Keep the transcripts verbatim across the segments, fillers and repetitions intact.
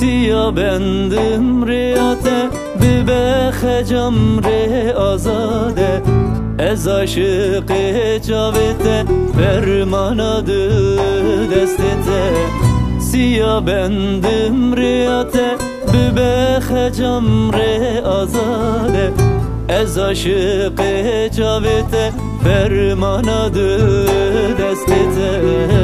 سیا بندم ریاته ببخ جمره آزاده از عاشق جاوته فرمانا دو دستته سیا بندم ریاته ببخ جمره آزاده از عاشق جاوته فرمانا دو دستته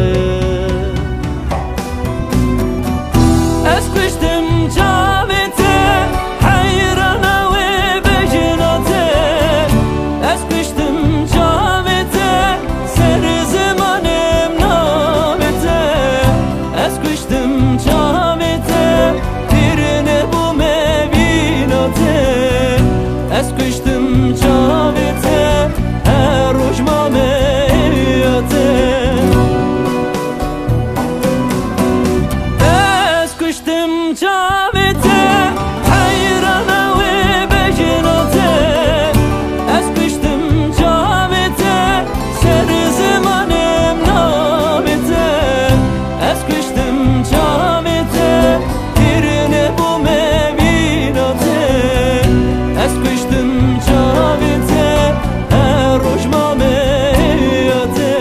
از کشتم جاوته حیرانه و بجناته از کشتم جاوته سر زمانم نامته از کشتم جاوته پیرنه بو مبیناته از کشتم جاوته هر روش مامیاته جاوته حیرانه و بجناته از کشتم جاوته سر زمانم نامته از کشتم جاوته پیرنه بو مبیناته از کشتم جاوته هر روش مامیاته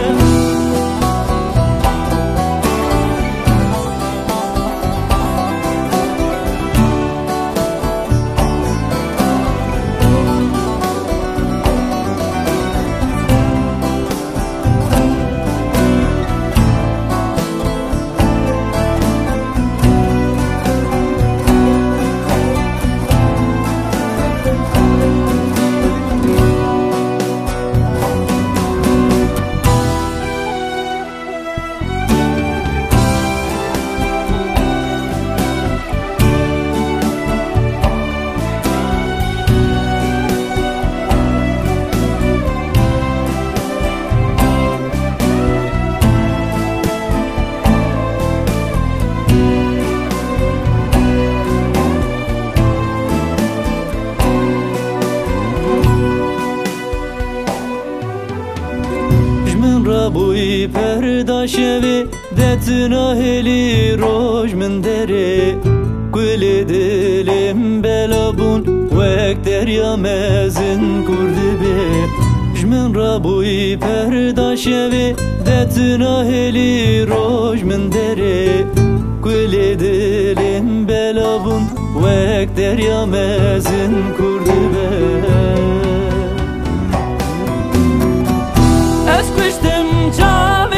بوی پرداشوی دتنا هلی روش من دره گل دلم بلابون وقت دریا مزن کرده به جمن را بوی پرداشوی دتنا هلی روش من دره گل دلم بلابون وقت دریا مزن کرده به از کشتم جاوته